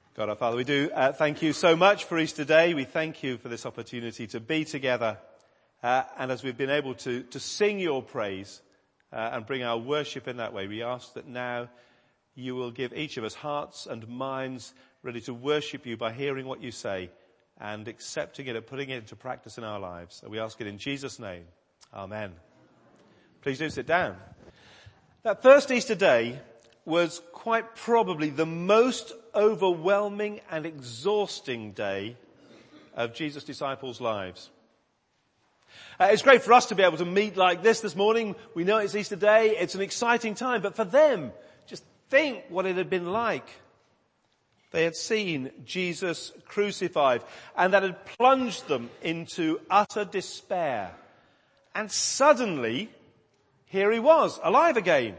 God our Father, we do thank you so much for Easter Day. We thank you for this opportunity to be together and as we've been able to sing your praise and bring our worship in that way, we ask that now you will give each of us hearts and minds ready to worship you by hearing what you say and accepting it and putting it into practice in our lives. And we ask it in Jesus' name. Amen. Please do sit down. That first Easter Day was quite probably the most overwhelming and exhausting day of Jesus' disciples' lives. It's great for us to be able to meet like this morning. We know it's Easter Day. It's an exciting time. But for them, just think what it had been like. They had seen Jesus crucified, and that had plunged them into utter despair. And suddenly, here he was, alive again.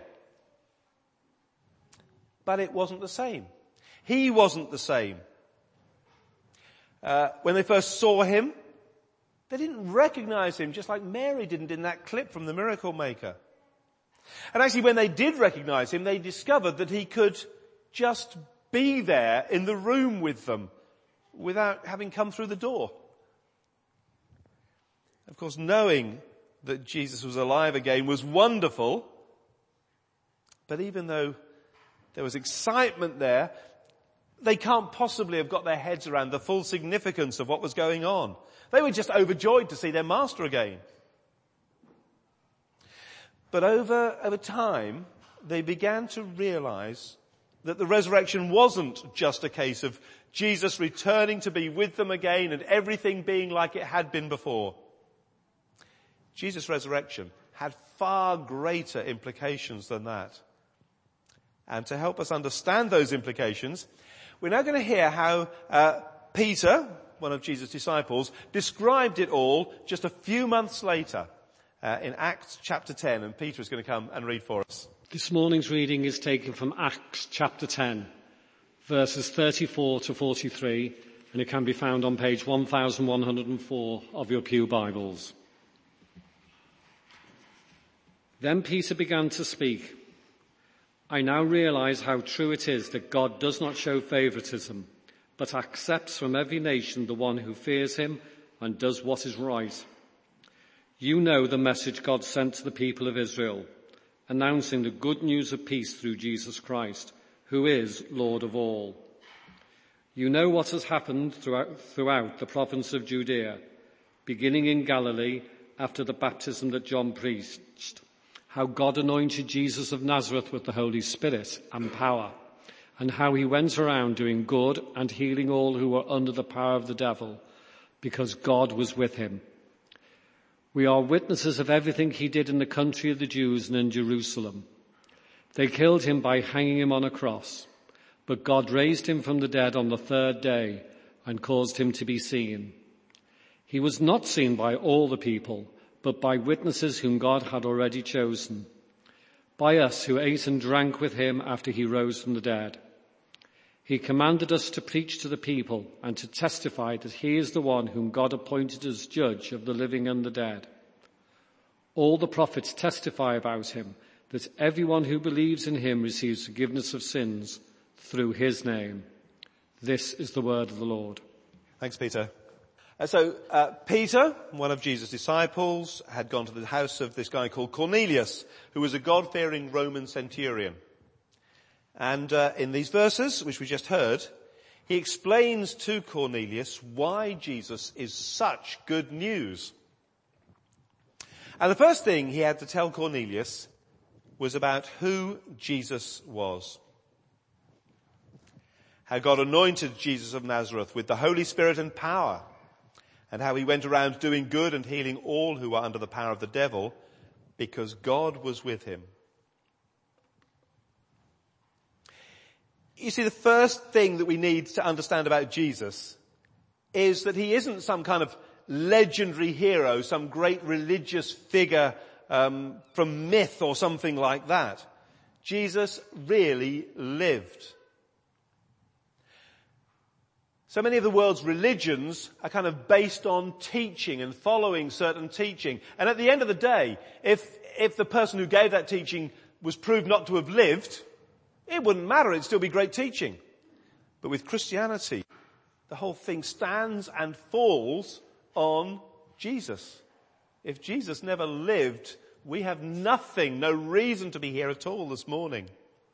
But it wasn't the same. He wasn't the same. When they first saw him, they didn't recognize him, just like Mary didn't in that clip from the Miracle Maker. And actually, when they did recognize him, they discovered that he could just be there in the room with them without having come through the door. Of course, knowing that Jesus was alive again was wonderful. But even though there was excitement there, they can't possibly have got their heads around the full significance of what was going on. They were just overjoyed to see their master again. But over time, they began to realize that the resurrection wasn't just a case of Jesus returning to be with them again and everything being like it had been before. Jesus' resurrection had far greater implications than that. And to help us understand those implications, we're now going to hear how Peter, one of Jesus' disciples, described it all just a few months later in Acts chapter 10. And Peter is going to come and read for us. This morning's reading is taken from Acts chapter 10, verses 34 to 43, and it can be found on page 1104 of your pew Bibles. Then Peter began to speak. I now realize how true it is that God does not show favoritism, but accepts from every nation the one who fears him and does what is right. You know the message God sent to the people of Israel, announcing the good news of peace through Jesus Christ, who is Lord of all. You know what has happened throughout the province of Judea, beginning in Galilee after the baptism that John preached, how God anointed Jesus of Nazareth with the Holy Spirit and power, and how he went around doing good and healing all who were under the power of the devil, because God was with him. We are witnesses of everything he did in the country of the Jews and in Jerusalem. They killed him by hanging him on a cross, but God raised him from the dead on the third day and caused him to be seen. He was not seen by all the people, but by witnesses whom God had already chosen, by us who ate and drank with him after he rose from the dead. He commanded us to preach to the people and to testify that he is the one whom God appointed as judge of the living and the dead. All the prophets testify about him, that everyone who believes in him receives forgiveness of sins through his name. This is the word of the Lord. Thanks, Peter. So Peter, one of Jesus' disciples, had gone to the house of this guy called Cornelius, who was a God-fearing Roman centurion. And in these verses, which we just heard, he explains to Cornelius why Jesus is such good news. And the first thing he had to tell Cornelius was about who Jesus was. How God anointed Jesus of Nazareth with the Holy Spirit and power, and how he went around doing good and healing all who were under the power of the devil, because God was with him. You see, the first thing that we need to understand about Jesus is that he isn't some kind of legendary hero, some great religious figure from myth or something like that. Jesus really lived. So many of the world's religions are kind of based on teaching and following certain teaching. And at the end of the day, if the person who gave that teaching was proved not to have lived, it wouldn't matter. It'd still be great teaching. But with Christianity, the whole thing stands and falls on Jesus. If Jesus never lived, we have nothing, no reason to be here at all this morning.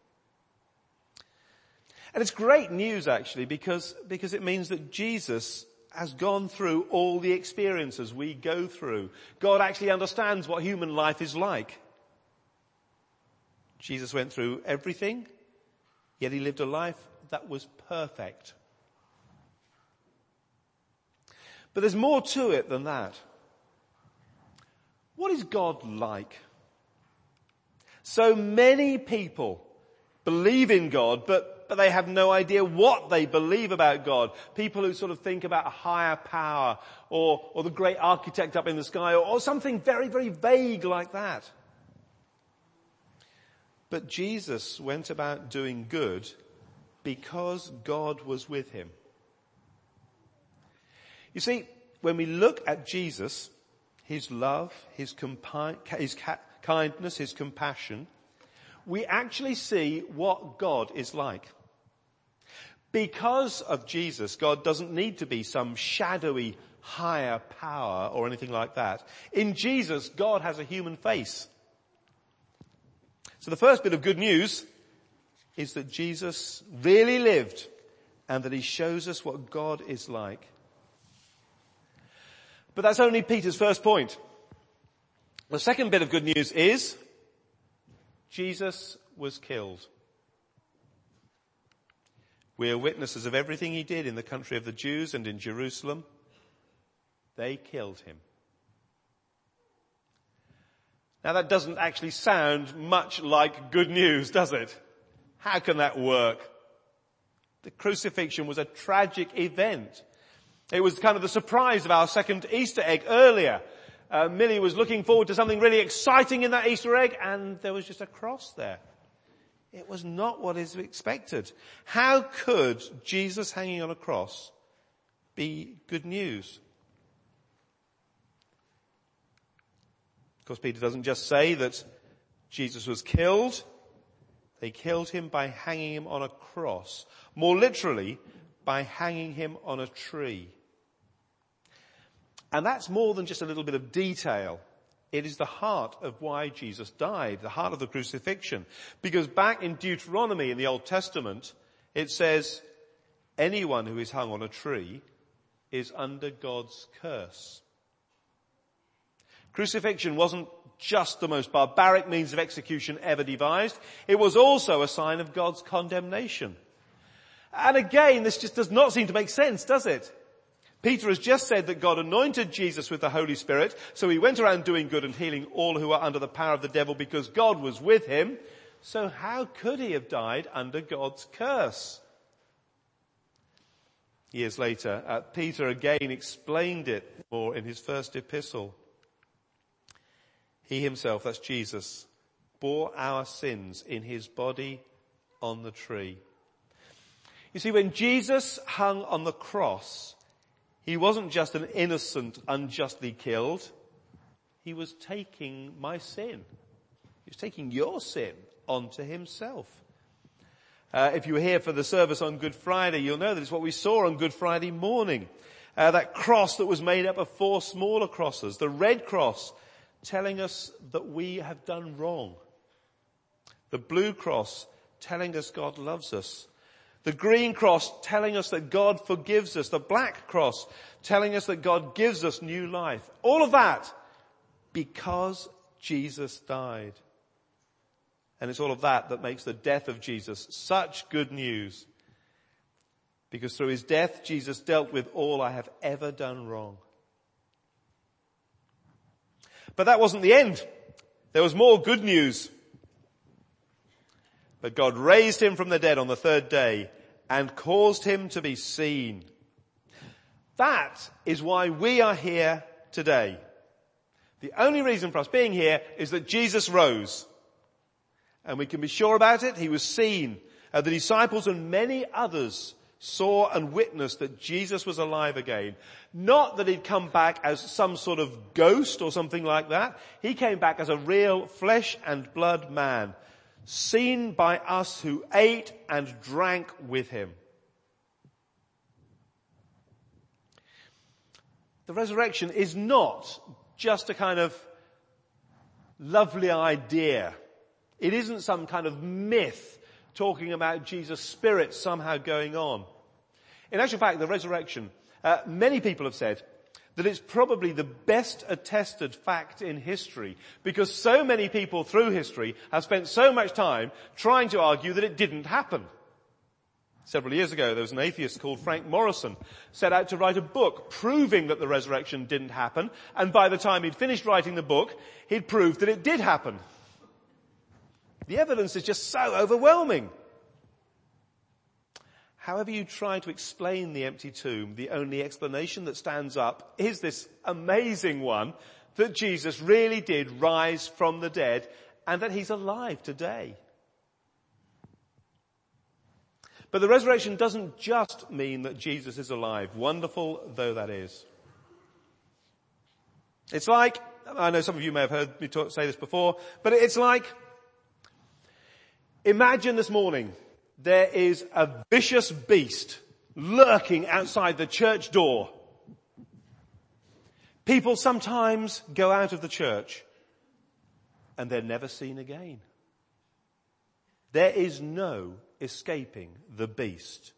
And it's great news actually because it means that Jesus has gone through all the experiences we go through. God actually understands what human life is like. Jesus went through everything, yet he lived a life that was perfect. But there's more to it than that. What is God like? So many people believe in God, but they have no idea what they believe about God. People who sort of think about a higher power or the great architect up in the sky or something very, very vague like that. But Jesus went about doing good because God was with him. You see, when we look at Jesus, his love, his kindness, his compassion, we actually see what God is like. Because of Jesus, God doesn't need to be some shadowy higher power or anything like that. In Jesus, God has a human face. So the first bit of good news is that Jesus really lived and that he shows us what God is like. But that's only Peter's first point. The second bit of good news is Jesus was killed. We are witnesses of everything he did in the country of the Jews and in Jerusalem. They killed him. Now that doesn't actually sound much like good news, does it? How can that work? The crucifixion was a tragic event. It was kind of the surprise of our second Easter egg earlier. Millie was looking forward to something really exciting in that Easter egg, and there was just a cross there. It was not what is expected. How could Jesus hanging on a cross be good news? Of course, Peter doesn't just say that Jesus was killed. They killed him by hanging him on a cross. More literally, by hanging him on a tree. And that's more than just a little bit of detail. It is the heart of why Jesus died, the heart of the crucifixion. Because back in Deuteronomy in the Old Testament, it says, anyone who is hung on a tree is under God's curse. Crucifixion wasn't just the most barbaric means of execution ever devised. It was also a sign of God's condemnation. And again, this just does not seem to make sense, does it? Peter has just said that God anointed Jesus with the Holy Spirit, so he went around doing good and healing all who are under the power of the devil because God was with him. So how could he have died under God's curse? Years later, Peter again explained it more in his first epistle. He himself, that's Jesus, bore our sins in his body on the tree. You see, when Jesus hung on the cross, he wasn't just an innocent, unjustly killed. He was taking my sin. He was taking your sin onto himself. If you were here for the service on Good Friday, you'll know that it's what we saw on Good Friday morning. That cross that was made up of 4 smaller crosses. The red cross telling us that we have done wrong. The blue cross telling us God loves us. The green cross telling us that God forgives us. The black cross telling us that God gives us new life. All of that because Jesus died. And it's all of that that makes the death of Jesus such good news. Because through his death, Jesus dealt with all I have ever done wrong. But that wasn't the end. There was more good news. But God raised him from the dead on the 3rd day and caused him to be seen. That is why we are here today. The only reason for us being here is that Jesus rose. And we can be sure about it. He was seen. The disciples and many others saw and witnessed that Jesus was alive again. Not that he'd come back as some sort of ghost or something like that. He came back as a real flesh and blood man, seen by us who ate and drank with him. The resurrection is not just a kind of lovely idea. It isn't some kind of myth talking about Jesus' spirit somehow going on. In actual fact, the resurrection, many people have said that it's probably the best attested fact in history, because so many people through history have spent so much time trying to argue that it didn't happen. Several years ago, there was an atheist called Frank Morrison set out to write a book proving that the resurrection didn't happen, and by the time he'd finished writing the book, he'd proved that it did happen. The evidence is just so overwhelming. However you try to explain the empty tomb, the only explanation that stands up is this amazing one, that Jesus really did rise from the dead and that he's alive today. But the resurrection doesn't just mean that Jesus is alive, wonderful though that is. It's like, I know some of you may have heard me say this before, but it's like, imagine this morning there is a vicious beast lurking outside the church door. People sometimes go out of the church and they're never seen again. There is no escaping the beast.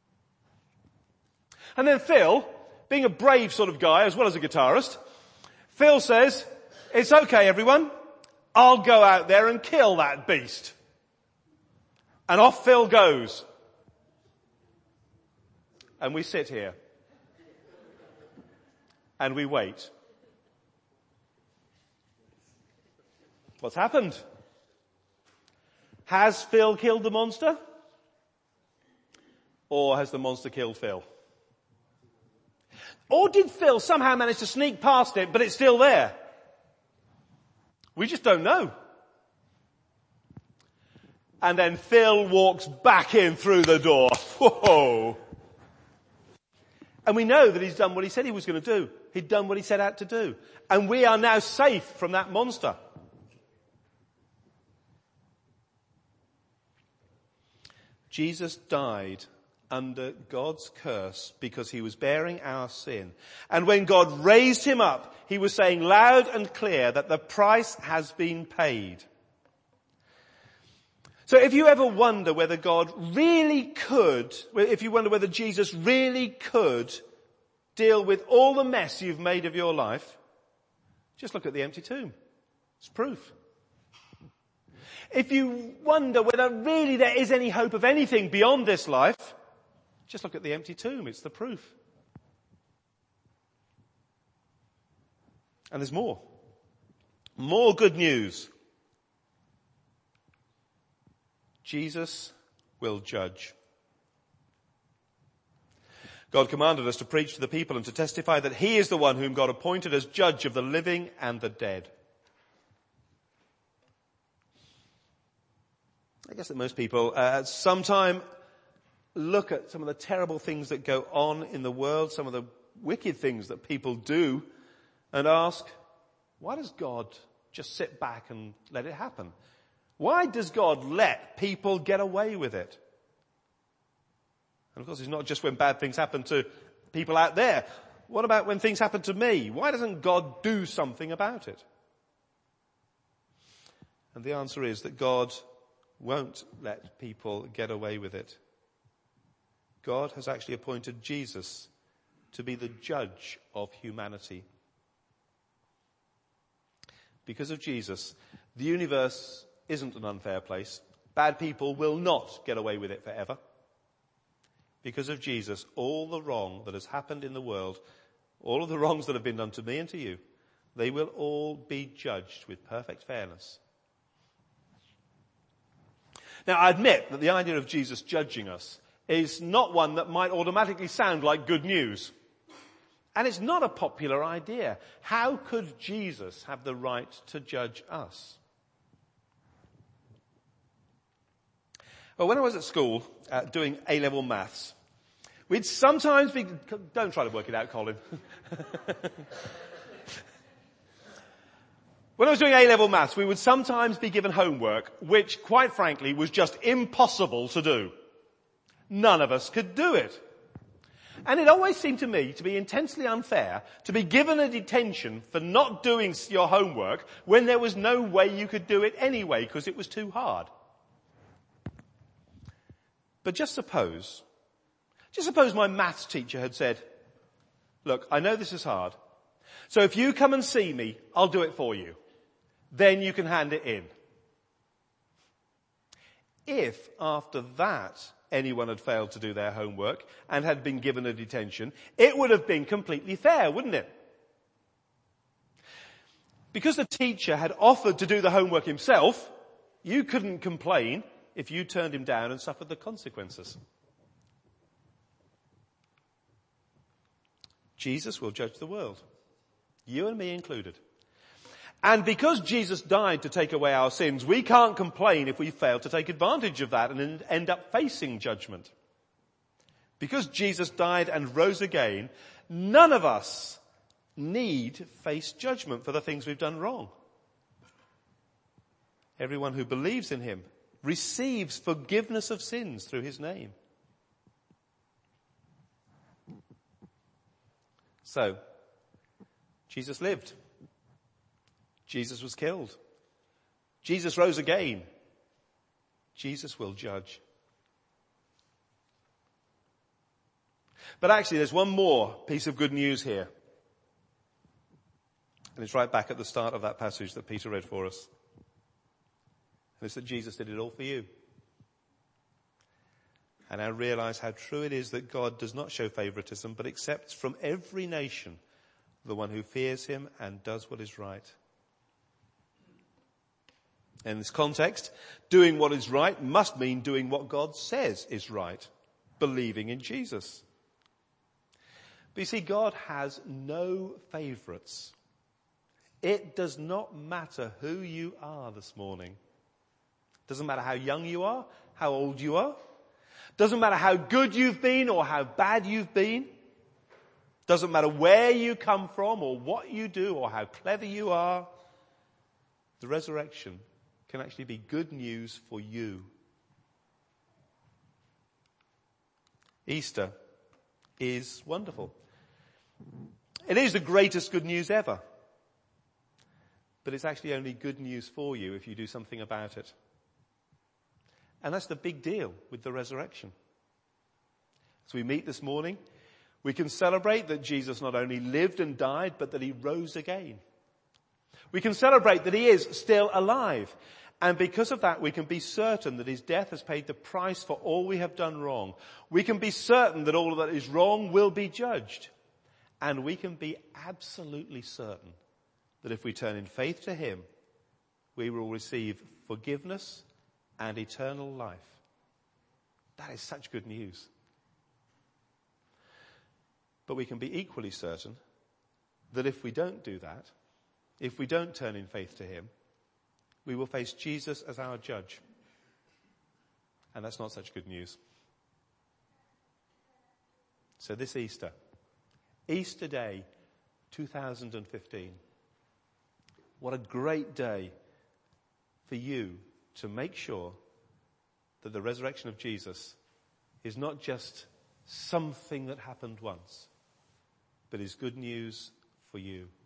And then Phil, being a brave sort of guy as well as a guitarist, Phil says, "It's okay everyone, I'll go out there and kill that beast." And off Phil goes. And we sit here. And we wait. What's happened? Has Phil killed the monster? Or has the monster killed Phil? Or did Phil somehow manage to sneak past it, but it's still there? We just don't know. And then Phil walks back in through the door. Whoa! And we know that he's done what he said he was going to do. He'd done what he set out to do. And we are now safe from that monster. Jesus died under God's curse because he was bearing our sin. And when God raised him up, he was saying loud and clear that the price has been paid. So if you ever wonder whether God really could, if you wonder whether Jesus really could deal with all the mess you've made of your life, just look at the empty tomb. It's proof. If you wonder whether really there is any hope of anything beyond this life, just look at the empty tomb. It's the proof. And there's more. More good news. Jesus will judge. God commanded us to preach to the people and to testify that he is the one whom God appointed as judge of the living and the dead. I guess that most people at some time look at some of the terrible things that go on in the world, some of the wicked things that people do, and ask, why does God just sit back and let it happen? Why does God let people get away with it? And of course, it's not just when bad things happen to people out there. What about when things happen to me? Why doesn't God do something about it? And the answer is that God won't let people get away with it. God has actually appointed Jesus to be the judge of humanity. Because of Jesus, the universe isn't an unfair place. Bad people will not get away with it forever. Because of Jesus, all the wrong that has happened in the world, all of the wrongs that have been done to me and to you, they will all be judged with perfect fairness. Now, I admit that the idea of Jesus judging us is not one that might automatically sound like good news. And it's not a popular idea. How could Jesus have the right to judge us? Well, when I was at school doing A-level maths, we'd sometimes be... Don't try to work it out, Colin. When I was doing A-level maths, we would sometimes be given homework, which, quite frankly, was just impossible to do. None of us could do it. And it always seemed to me to be intensely unfair to be given a detention for not doing your homework when there was no way you could do it anyway because it was too hard. But just suppose my maths teacher had said, look, I know this is hard, so if you come and see me, I'll do it for you. Then you can hand it in. If after that anyone had failed to do their homework and had been given a detention, it would have been completely fair, wouldn't it? Because the teacher had offered to do the homework himself, you couldn't complain if you turned him down and suffered the consequences. Jesus will judge the world, you and me included. And because Jesus died to take away our sins, we can't complain if we fail to take advantage of that and end up facing judgment. Because Jesus died and rose again, none of us need face judgment for the things we've done wrong. Everyone who believes in him receives forgiveness of sins through his name. So, Jesus lived. Jesus was killed. Jesus rose again. Jesus will judge. But actually there's one more piece of good news here. And it's right back at the start of that passage that Peter read for us. And it's that Jesus did it all for you. And I realize how true it is that God does not show favoritism, but accepts from every nation the one who fears him and does what is right. In this context, doing what is right must mean doing what God says is right, believing in Jesus. But you see, God has no favorites. It does not matter who you are this morning. It doesn't matter how young you are, how old you are. It doesn't matter how good you've been or how bad you've been. It doesn't matter where you come from or what you do or how clever you are. The resurrection can actually be good news for you. Easter is wonderful. It is the greatest good news ever. But it's actually only good news for you if you do something about it. And that's the big deal with the resurrection. As we meet this morning, we can celebrate that Jesus not only lived and died, but that he rose again. We can celebrate that he is still alive. And because of that, we can be certain that his death has paid the price for all we have done wrong. We can be certain that all that is wrong will be judged. And we can be absolutely certain that if we turn in faith to him, we will receive forgiveness and eternal life. That is such good news. But we can be equally certain that if we don't do that, if we don't turn in faith to him, we will face Jesus as our judge. And that's not such good news. So this Easter Day 2015, what a great day for you to make sure that the resurrection of Jesus is not just something that happened once, but is good news for you.